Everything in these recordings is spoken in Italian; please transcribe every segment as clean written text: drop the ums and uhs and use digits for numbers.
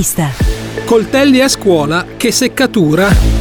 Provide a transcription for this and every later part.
L'intervista. Coltelli a scuola, che seccatura!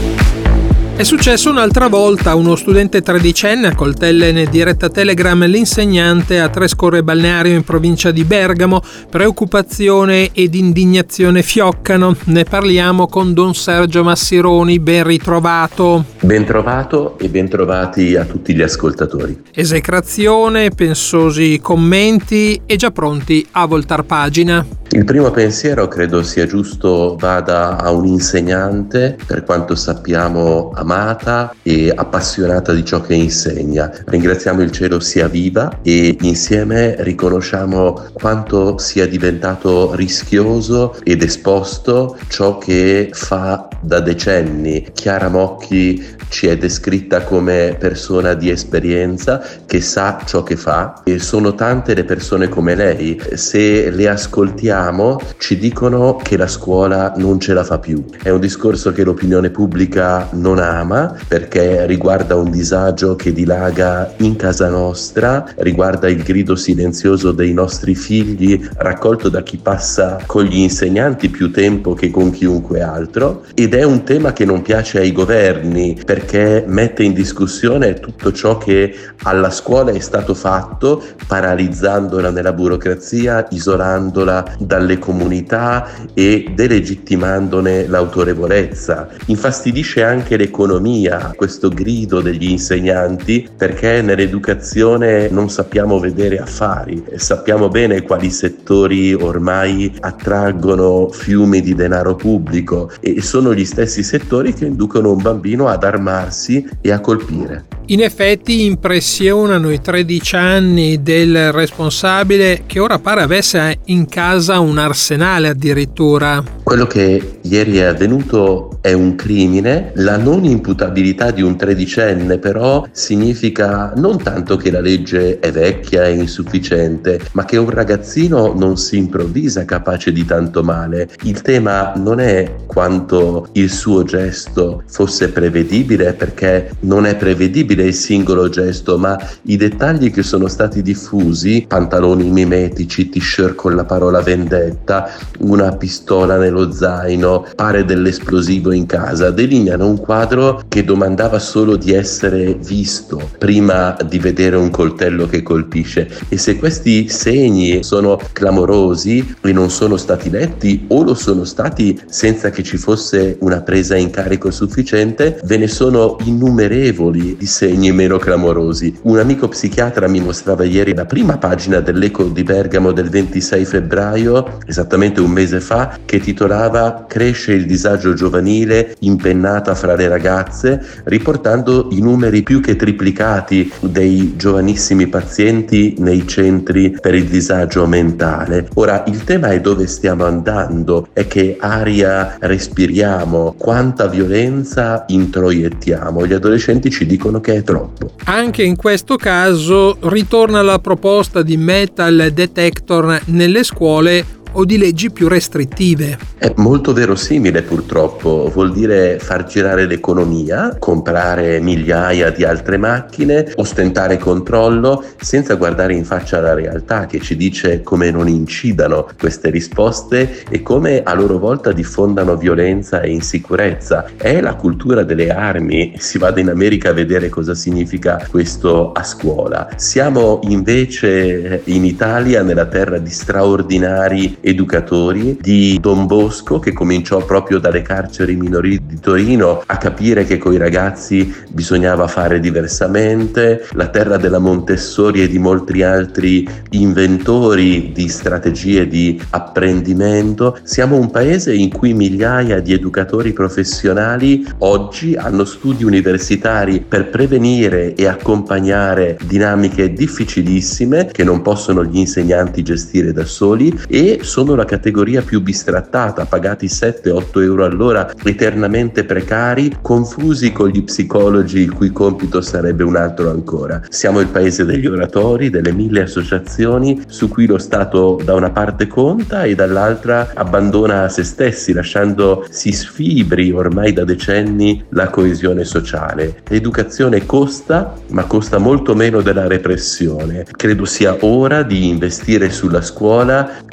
È successo un'altra volta a uno studente tredicenne a coltelle in diretta Telegram l'insegnante a Trescorre Balneario in provincia di Bergamo. Preoccupazione ed indignazione fioccano. Ne parliamo con Don Sergio Massironi, ben ritrovato. Ben trovato e ben trovati a tutti gli ascoltatori. Esecrazione, pensosi commenti e già pronti a voltar pagina. Il primo pensiero credo sia giusto vada a un insegnante, per quanto sappiamo amata e appassionata di ciò che insegna. Ringraziamo il cielo sia viva e insieme riconosciamo quanto sia diventato rischioso ed esposto ciò che fa da decenni. Chiara Mocchi ci è descritta come persona di esperienza che sa ciò che fa e sono tante le persone come lei. Se le ascoltiamo ci dicono che la scuola non ce la fa più. È un discorso che l'opinione pubblica non ama perché riguarda un disagio che dilaga in casa nostra, riguarda il grido silenzioso dei nostri figli raccolto da chi passa con gli insegnanti più tempo che con chiunque altro, ed è un tema che non piace ai governi perché mette in discussione tutto ciò che alla scuola è stato fatto, paralizzandola nella burocrazia, isolandola dalle comunità e delegittimandone l'autorevolezza. Infastidisce anche l'economia questo grido degli insegnanti perché nell'educazione non sappiamo vedere affari, sappiamo bene quali settori ormai attraggono fiumi di denaro pubblico e sono gli stessi settori che inducono un bambino ad armarsi e a colpire. In effetti impressionano i 13 anni del responsabile che ora pare avesse in casa un arsenale addirittura. Quello che ieri è avvenuto è un crimine. La non imputabilità di un tredicenne però significa non tanto che la legge è vecchia e insufficiente, ma che un ragazzino non si improvvisa capace di tanto male. Il tema non è quanto il suo gesto fosse prevedibile, perché non è prevedibile il singolo gesto, ma i dettagli che sono stati diffusi: pantaloni mimetici, t-shirt con la parola vendetta, una pistola nello zaino, pare dell'esplosivo in casa, delineano un quadro che domandava solo di essere visto prima di vedere un coltello che colpisce. E se questi segni sono clamorosi e non sono stati letti, o lo sono stati senza che ci fosse una presa in carico sufficiente, ve ne sono innumerevoli di segni meno clamorosi. Un amico psichiatra mi mostrava ieri la prima pagina dell'Eco di Bergamo del 26 febbraio, esattamente un mese fa, che titolava "Cresce il disagio giovanile, impennata fra le ragazze", riportando i numeri più che triplicati dei giovanissimi pazienti nei centri per il disagio mentale. Ora, il tema è dove stiamo andando, è che aria respiriamo, quanta violenza introiettiamo. Gli adolescenti ci dicono che è troppo. Anche in questo caso ritorna la proposta di metal detector nelle scuole o di leggi più restrittive. È molto verosimile, purtroppo. Vuol dire far girare l'economia, comprare migliaia di altre macchine, ostentare controllo senza guardare in faccia la realtà che ci dice come non incidano queste risposte e come a loro volta diffondano violenza e insicurezza. È la cultura delle armi. Si vada in America a vedere cosa significa questo a scuola. Siamo invece in Italia, nella terra di straordinari educatori, di Don Bosco, che cominciò proprio dalle carceri minorili di Torino a capire che coi ragazzi bisognava fare diversamente, la terra della Montessori e di molti altri inventori di strategie di apprendimento. Siamo un paese in cui migliaia di educatori professionali oggi hanno studi universitari per prevenire e accompagnare dinamiche difficilissime che non possono gli insegnanti gestire da soli, e sono la categoria più bistrattata, pagati 7-8 euro all'ora, eternamente precari, confusi con gli psicologi il cui compito sarebbe un altro ancora. Siamo il paese degli oratori, delle 1000 associazioni su cui lo Stato da una parte conta e dall'altra abbandona a se stessi, lasciando si sfibri ormai da decenni la coesione sociale. L'educazione costa, ma costa molto meno della repressione. Credo sia ora di investire sulla scuola, sull'educazione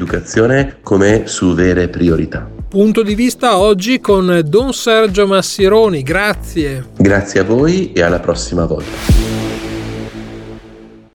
sull'educazione come su vere priorità. Punto di vista oggi con Don Sergio Massironi, grazie. Grazie a voi e alla prossima volta.